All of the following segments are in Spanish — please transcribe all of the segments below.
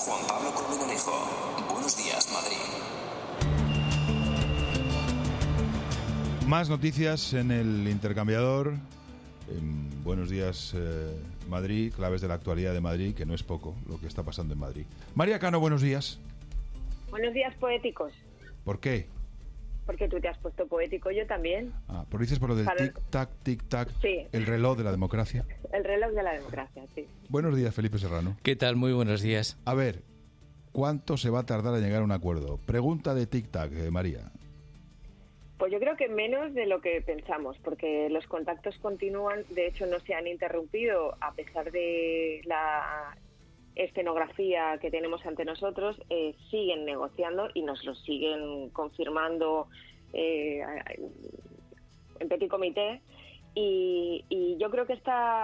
Juan Pablo Colmenalejo. Buenos días, Madrid. Más noticias en el intercambiador. Buenos días, Madrid, claves de la actualidad de Madrid, que no es poco lo que está pasando en Madrid. María Cano, buenos días. Buenos días, poéticos. ¿Por qué? Porque tú te has puesto poético, yo también. ¿Pero dices por lo del tic-tac, tic-tac, sí. El reloj de la democracia? El reloj de la democracia, sí. Buenos días, Felipe Serrano. ¿Qué tal? Muy buenos días. A ver, ¿cuánto se va a tardar en llegar a un acuerdo? Pregunta de tic-tac, María. Pues yo creo que menos de lo que pensamos, porque los contactos continúan, de hecho no se han interrumpido a pesar de la escenografía que tenemos ante nosotros, siguen negociando y nos lo siguen confirmando en petit comité, y yo creo que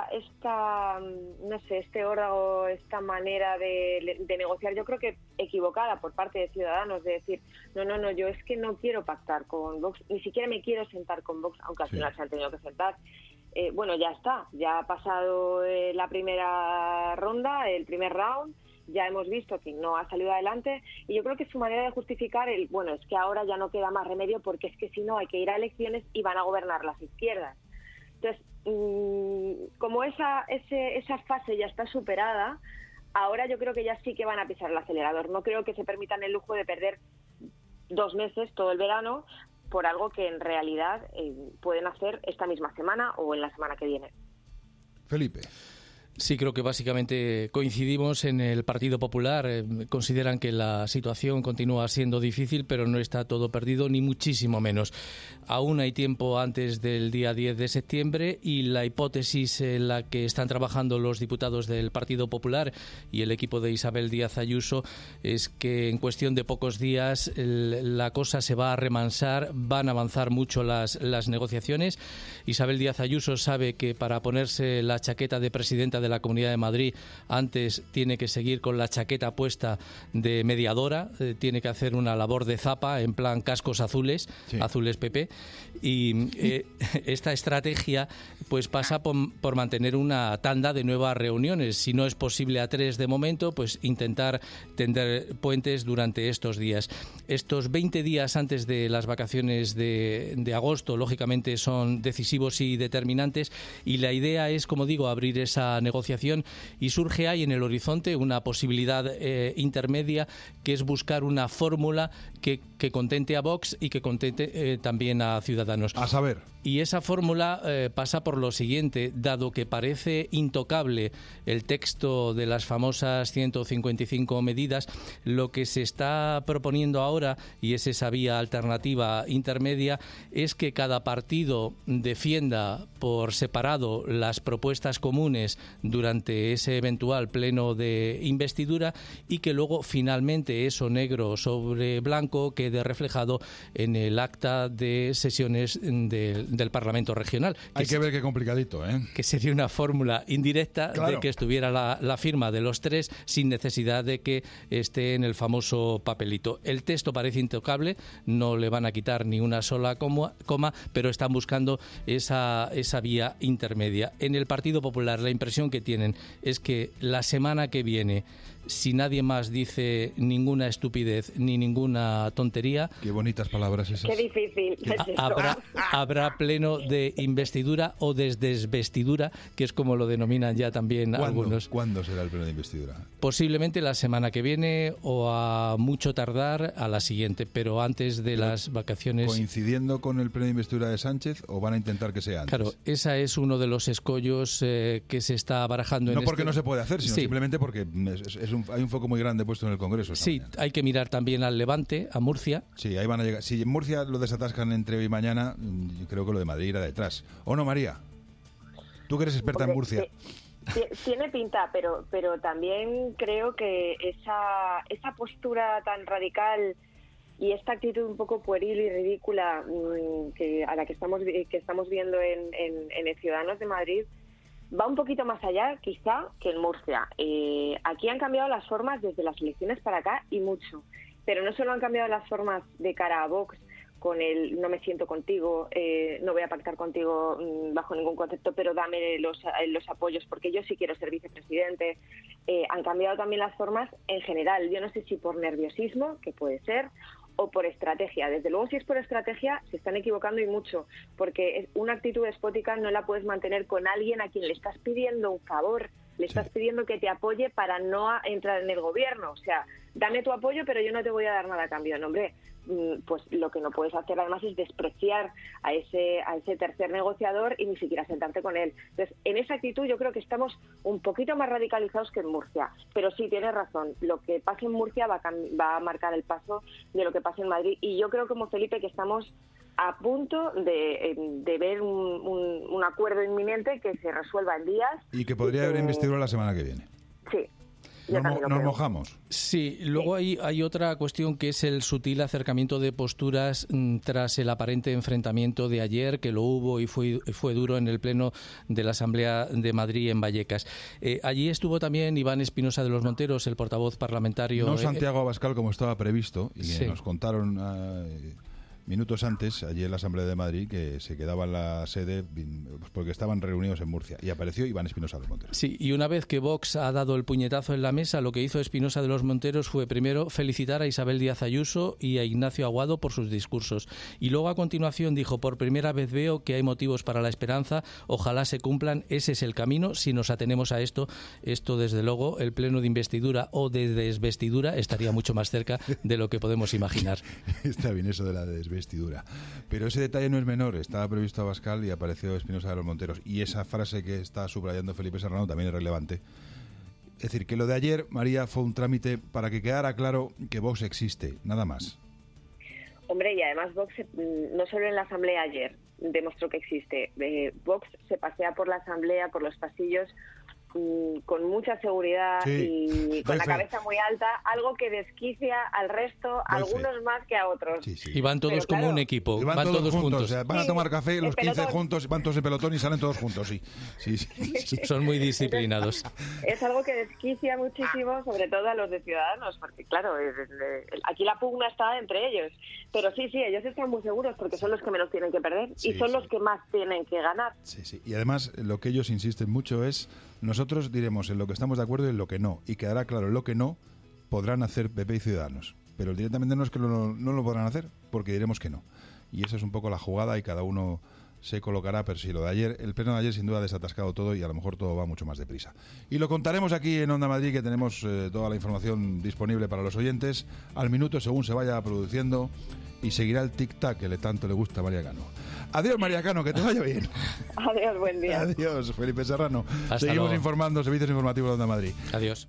este órdago, esta manera de negociar, yo creo que equivocada por parte de Ciudadanos, de decir, no, yo es que no quiero pactar con Vox, ni siquiera me quiero sentar con Vox, aunque al final se han tenido que sentar. Bueno, ya está, ya ha pasado la primera ronda, el primer round, ya hemos visto que no ha salido adelante, y yo creo que su manera de justificar es que ahora ya no queda más remedio, porque es que si no hay que ir a elecciones y van a gobernar las izquierdas. Entonces, como esa fase ya está superada, ahora yo creo que ya sí que van a pisar el acelerador. No creo que se permitan el lujo de perder 2 meses, todo el verano, por algo que en realidad pueden hacer esta misma semana o en la semana que viene. Felipe. Sí, creo que básicamente coincidimos en el Partido Popular. Consideran que la situación continúa siendo difícil, pero no está todo perdido, ni muchísimo menos. Aún hay tiempo antes del día 10 de septiembre y la hipótesis en la que están trabajando los diputados del Partido Popular y el equipo de Isabel Díaz Ayuso es que en cuestión de pocos días la cosa se va a remansar, van a avanzar mucho las negociaciones. Isabel Díaz Ayuso sabe que para ponerse la chaqueta de presidenta de la Comunidad de Madrid antes tiene que seguir con la chaqueta puesta de mediadora, tiene que hacer una labor de zapa en plan cascos azules, azules PP, y esta estrategia pues pasa por mantener una tanda de nuevas reuniones. Si no es posible a 3 de momento, pues intentar tender puentes durante estos días. Estos 20 días antes de las vacaciones de agosto, lógicamente, son decisivos y determinantes, y la idea es, como digo, abrir esa negociación, y surge ahí en el horizonte una posibilidad intermedia, que es buscar una fórmula que contente a Vox y que contente también a Ciudadanos. A saber. Y esa fórmula pasa por lo siguiente: dado que parece intocable el texto de las famosas 155 medidas, lo que se está proponiendo ahora, y es esa vía alternativa intermedia, es que cada partido defienda por separado las propuestas comunes durante ese eventual pleno de investidura, y que luego finalmente eso negro sobre blanco quede reflejado en el acta de sesiones del Parlamento Regional. Hay que ver qué complicadito, ¿eh? Que sería una fórmula indirecta, claro, de que estuviera la firma de los 3 sin necesidad de que esté en el famoso papelito. El texto parece intocable, no le van a quitar ni una sola coma, pero están buscando esa vía intermedia. En el Partido Popular la impresión que tienen es que la semana que viene, si nadie más dice ninguna estupidez ni ninguna tontería... Qué bonitas palabras esas. Qué difícil. Habrá pleno de investidura o de desvestidura, que es como lo denominan ya también algunos. ¿Cuándo será el pleno de investidura? Posiblemente la semana que viene, o a mucho tardar a la siguiente, pero antes de las vacaciones. ¿Coincidiendo con el pleno de investidura de Sánchez, o van a intentar que sea antes? Claro, ese es uno de los escollos que se está barajando. No porque no se puede hacer, sino simplemente porque hay un foco muy grande puesto en el Congreso. Sí, hay que mirar también al Levante, a Murcia. Sí, ahí van a llegar. Si en Murcia lo desatascan entre hoy y mañana, yo creo que lo de Madrid irá detrás. ¿O no, María? Tú que eres experta en Murcia. Tiene pinta, pero también creo que esa postura tan radical y esta actitud un poco pueril y ridícula a la que estamos viendo en Ciudadanos de Madrid va un poquito más allá, quizá, que en Murcia. Aquí han cambiado las formas desde las elecciones para acá, y mucho. Pero no solo han cambiado las formas de cara a Vox, con el no me siento contigo, no voy a pactar contigo bajo ningún concepto, pero dame los apoyos porque yo sí quiero ser vicepresidente. Han cambiado también las formas en general. Yo no sé si por nerviosismo, que puede ser, o por estrategia. Desde luego, si es por estrategia, se están equivocando y mucho, porque una actitud despótica no la puedes mantener con alguien a quien le estás pidiendo un favor, le estás pidiendo que te apoye para no entrar en el gobierno. O sea, dame tu apoyo, pero yo no te voy a dar nada a cambio. No, hombre, pues lo que no puedes hacer además es despreciar a ese tercer negociador y ni siquiera sentarte con él. Entonces, en esa actitud yo creo que estamos un poquito más radicalizados que en Murcia. Pero sí, tienes razón, lo que pase en Murcia va a marcar el paso de lo que pase en Madrid. Y yo creo, como Felipe, que estamos a punto de ver un acuerdo inminente que se resuelva en días. Y que podría haber investidura la semana que viene. Sí. Nos mojamos. Sí, luego hay otra cuestión que es el sutil acercamiento de posturas tras el aparente enfrentamiento de ayer, que lo hubo y fue duro en el Pleno de la Asamblea de Madrid en Vallecas. Allí estuvo también Iván Espinosa de los Monteros, el portavoz parlamentario. No Santiago Abascal, como estaba previsto, y nos contaron minutos antes, allí en la Asamblea de Madrid, que se quedaba en la sede porque estaban reunidos en Murcia. Y apareció Iván Espinosa de los Monteros. Sí, y una vez que Vox ha dado el puñetazo en la mesa, lo que hizo Espinosa de los Monteros fue primero felicitar a Isabel Díaz Ayuso y a Ignacio Aguado por sus discursos. Y luego a continuación dijo: por primera vez veo que hay motivos para la esperanza, ojalá se cumplan, ese es el camino. Si nos atenemos a esto desde luego, el pleno de investidura o de desvestidura estaría mucho más cerca de lo que podemos imaginar. Está bien eso de la desvestidura. Pero ese detalle no es menor. Estaba previsto Abascal y apareció Espinosa de los Monteros. Y esa frase que está subrayando Felipe Serrano también es relevante. Es decir, que lo de ayer, María, fue un trámite para que quedara claro que Vox existe, nada más. Hombre, y además Vox, no solo en la Asamblea ayer, demostró que existe. Vox se pasea por la Asamblea, por los pasillos, con mucha seguridad y con la cabeza muy alta, algo que desquicia al resto, algunos más que a otros. Sí. Y van todos como un equipo, van todos juntos. O sea, van a tomar café los 15 juntos, van todos en pelotón y salen todos juntos, sí. Son muy disciplinados. Es algo que desquicia muchísimo, sobre todo a los de Ciudadanos, porque claro, aquí la pugna está entre ellos. Pero sí, ellos están muy seguros porque son los que menos tienen que perder y son los que más tienen que ganar. Sí. Y además, lo que ellos insisten mucho es: nosotros diremos en lo que estamos de acuerdo y en lo que no, y quedará claro en lo que no podrán hacer PP y Ciudadanos, pero directamente no es que no lo podrán hacer, porque diremos que no. Y esa es un poco la jugada y cada uno se colocará, pero sí, lo de ayer, el pleno de ayer sin duda ha desatascado todo y a lo mejor todo va mucho más deprisa. Y lo contaremos aquí en Onda Madrid, que tenemos toda la información disponible para los oyentes al minuto según se vaya produciendo, y seguirá el tic-tac que tanto le gusta a María Cano. Adiós, María Cano, que te vaya bien. Adiós, buen día. Adiós, Felipe Serrano. Hasta Seguimos luego. informando, servicios informativos de Onda Madrid. Adiós.